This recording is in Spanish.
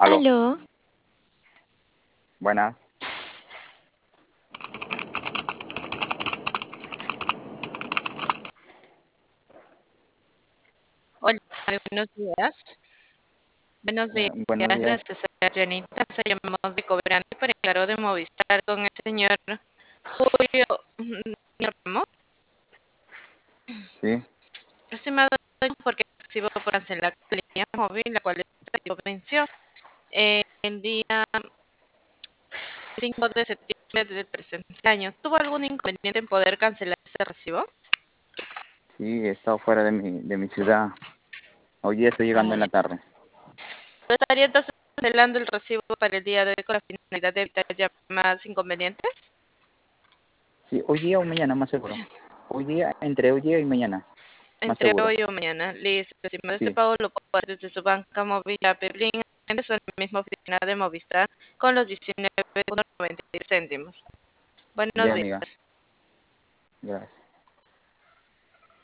Aló, Aló, buenas. Hola, buenos días. Buenos días, Buenos días. este es Janita. Se llamamos de Cobrante para el claro de Movistar con el señor Julio Ramos. Sí, Estimado, porque recibo por cancelar la línea móvil, la cual el recibo venció el día 5 de septiembre del presente año. ¿Tuvo algún inconveniente en poder cancelar ese recibo? sí, he estado fuera de mi ciudad. Hoy día estoy llegando Ah, en la tarde. ¿estaría entonces cancelando el recibo para el día de hoy con la finalidad de evitar llamadas inconvenientes? Sí, hoy día o mañana, más seguro. Hoy día, entre hoy día y mañana, más Entre seguro. hoy o mañana. Listo. Estimado, este Sí, pago lo puedo hacer desde su banca móvil a Peblín, en la misma oficina de Movistar, con los 19,93 céntimos. ya Buenos amiga. días. Gracias.